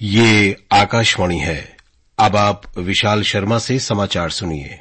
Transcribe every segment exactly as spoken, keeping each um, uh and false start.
ये आकाशवाणी है। अब आप विशाल शर्मा से समाचार सुनिए।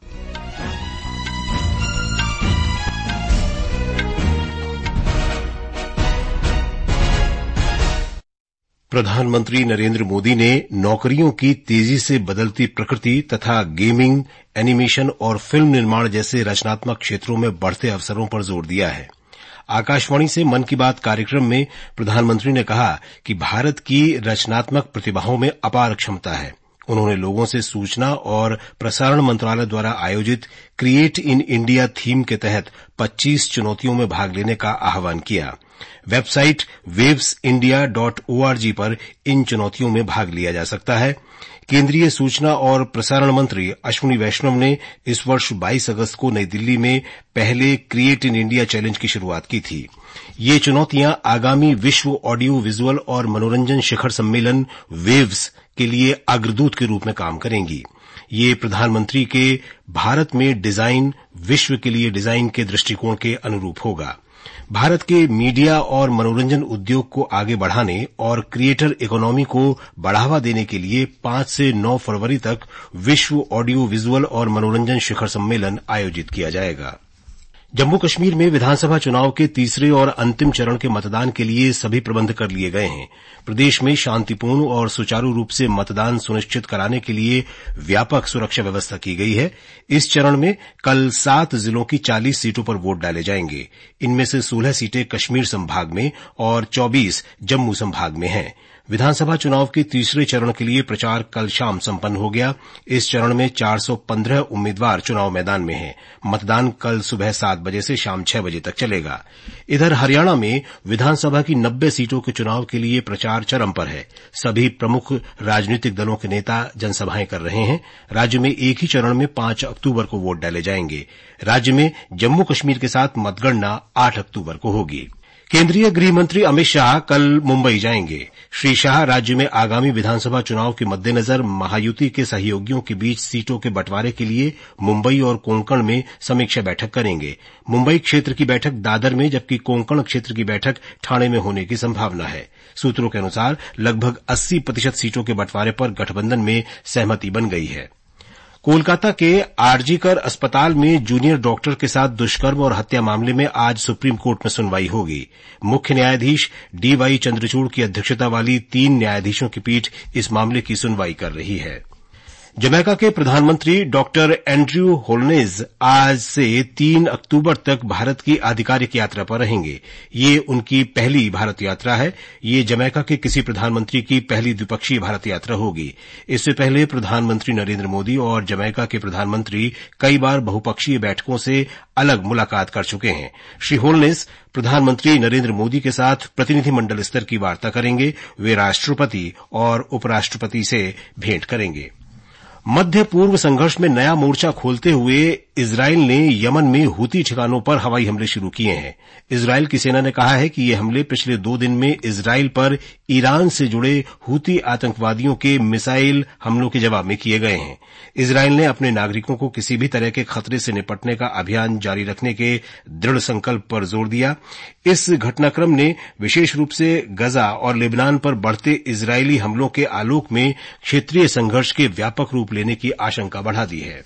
प्रधानमंत्री नरेंद्र मोदी ने नौकरियों की तेजी से बदलती प्रकृति तथा गेमिंग, एनिमेशन और फिल्म निर्माण जैसे रचनात्मक क्षेत्रों में बढ़ते अवसरों पर जोर दिया है। आकाशवाणी से मन की बात कार्यक्रम में प्रधानमंत्री ने कहा कि भारत की रचनात्मक प्रतिभाओं में अपार क्षमता है। उन्होंने लोगों से सूचना और प्रसारण मंत्रालय द्वारा आयोजित क्रिएट इन इंडिया थीम के तहत पच्चीस चुनौतियों में भाग लेने का आह्वान किया। Website waves India dot org पर इन चुनौतियों में भाग लिया जा सकता है। केंद्रीय सूचना और प्रसारण मंत्री अश्विनी वैष्णव ने इस वर्ष बाईस अगस्त को नई दिल्ली में पहले क्रिएट इन इंडिया चैलेंज की शुरुआत की थी। ये चुनौतियां आगामी विश्व ऑडियो विजुअल और मनोरंजन शिखर सम्मेलन वेव्स के लिए अग्रदूत के रूप में काम करेंगी। ये प्रधानमंत्री के भारत में डिजाइन विश्व के लिए डिजाइन के दृष्टिकोण के अनुरूप होगा। भारत के मीडिया और मनोरंजन उद्योग को आगे बढ़ाने और क्रिएटर इकोनॉमी को बढ़ावा देने के लिए पांच से नौ फरवरी तक विश्व ऑडियो विजुअल और मनोरंजन शिखर सम्मेलन आयोजित किया जाएगा। जम्मू कश्मीर में विधानसभा चुनाव के तीसरे और अंतिम चरण के मतदान के लिए सभी प्रबंध कर लिए गए हैं। प्रदेश में शांतिपूर्ण और सुचारू रूप से मतदान सुनिश्चित कराने के लिए व्यापक सुरक्षा व्यवस्था की गई है। इस चरण में कल सात जिलों की चालीस सीटों पर वोट डाले जाएंगे। इनमें से सोलह सीटें कश्मीर संभाग में और चौबीस जम्मू संभाग में हैं। विधानसभा चुनाव के तीसरे चरण के लिए प्रचार कल शाम संपन्न हो गया। इस चरण में चार सौ पंद्रह उम्मीदवार चुनाव मैदान में हैं। मतदान कल सुबह सात बजे से शाम छह बजे तक चलेगा। इधर हरियाणा में विधानसभा की नब्बे सीटों के चुनाव के लिए प्रचार चरम पर है। सभी प्रमुख राजनीतिक दलों के नेता जनसभाएं कर रहे हैं। राज्य में एक ही चरण में पांच अक्टूबर को वोट डाले जाएंगे। राज्य में जम्मू कश्मीर के साथ मतगणना आठ अक्टूबर को होगी। केंद्रीय गृह मंत्री अमित शाह कल मुंबई जाएंगे। श्री शाह राज्य में आगामी विधानसभा चुनाव के मद्देनजर महायुति के सहयोगियों के बीच सीटों के बंटवारे के लिए मुंबई और कोंकण में समीक्षा बैठक करेंगे। मुंबई क्षेत्र की बैठक दादर में जबकि कोंकण क्षेत्र की बैठक ठाणे में होने की संभावना है। सूत्रों के अनुसार लगभग अस्सी प्रतिशत सीटों के बंटवारे पर गठबंधन में सहमति बन गई है। कोलकाता के आरजीकर अस्पताल में जूनियर डॉक्टर के साथ दुष्कर्म और हत्या मामले में आज सुप्रीम कोर्ट में सुनवाई होगी। मुख्य न्यायाधीश डीवाई चंद्रचूड़ की अध्यक्षता वाली तीन न्यायाधीशों की पीठ इस मामले की सुनवाई कर रही है। जमैका के प्रधानमंत्री डॉक्टर एंड्रयू होल्नेज आज से तीन अक्टूबर तक भारत की आधिकारिक यात्रा पर रहेंगे। ये उनकी पहली भारत यात्रा है। ये जमैका के किसी प्रधानमंत्री की पहली द्विपक्षीय भारत यात्रा होगी। इससे पहले प्रधानमंत्री नरेंद्र मोदी और जमैका के प्रधानमंत्री कई बार बहुपक्षीय बैठकों से अलग मुलाकात कर चुके हैं। श्री होल्नेज प्रधानमंत्री नरेंद्र मोदी के साथ प्रतिनिधिमंडल स्तर की वार्ता करेंगे। वे राष्ट्रपति और उपराष्ट्रपति से भेंट करेंगे। मध्य पूर्व संघर्ष में नया मोर्चा खोलते हुए इजरायल ने यमन में हूती ठिकानों पर हवाई हमले शुरू किए हैं। इजरायल की सेना ने कहा है कि ये हमले पिछले दो दिन में इजरायल पर ईरान से जुड़े हूती आतंकवादियों के मिसाइल हमलों के जवाब में किए गए हैं। इजरायल ने अपने नागरिकों को किसी भी तरह के खतरे से निपटने का अभियान जारी रखने के दृढ़ संकल्प पर जोर दिया। इस घटनाक्रम ने विशेष रूप से गजा और लेबनान पर बढ़ते इजरायली हमलों के आलोक में क्षेत्रीय संघर्ष के व्यापक रूप लेने की आशंका बढ़ा दी है।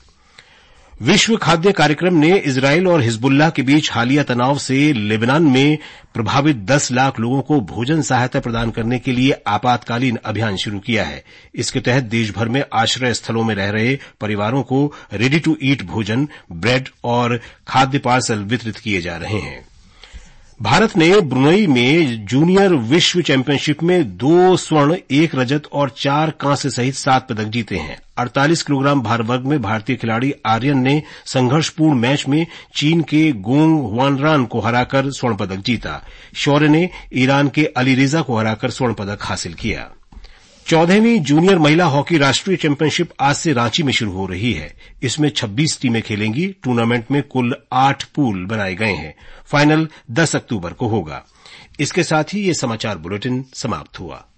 विश्व खाद्य कार्यक्रम ने इजरायल और हिजबुल्लाह के बीच हालिया तनाव से लेबनान में प्रभावित दस लाख लोगों को भोजन सहायता प्रदान करने के लिए आपातकालीन अभियान शुरू किया है। इसके तहत देश भर में आश्रय स्थलों में रह रहे परिवारों को रेडी टू ईट भोजन, ब्रेड और खाद्य पार्सल वितरित किए जा रहे हैं। भारत ने ब्रुनई में जूनियर विश्व चैंपियनशिप में दो स्वर्ण, एक रजत और चार कांस्य सहित सात पदक जीते हैं। अड़तालीस किलोग्राम भार वर्ग में भारतीय खिलाड़ी आर्यन ने संघर्षपूर्ण मैच में चीन के गोंग हुआनरान को हराकर स्वर्ण पदक जीता। शौर्य ने ईरान के अलीरेजा को हराकर स्वर्ण पदक हासिल किया। चौदहवीं जूनियर महिला हॉकी राष्ट्रीय चैंपियनशिप आज से रांची में शुरू हो रही है। इसमें छब्बीस टीमें खेलेंगी। टूर्नामेंट में कुल आठ पूल बनाए गए हैं। फाइनल दस अक्टूबर को होगा। इसके साथ ही ये समाचार बुलेटिन समाप्त हुआ।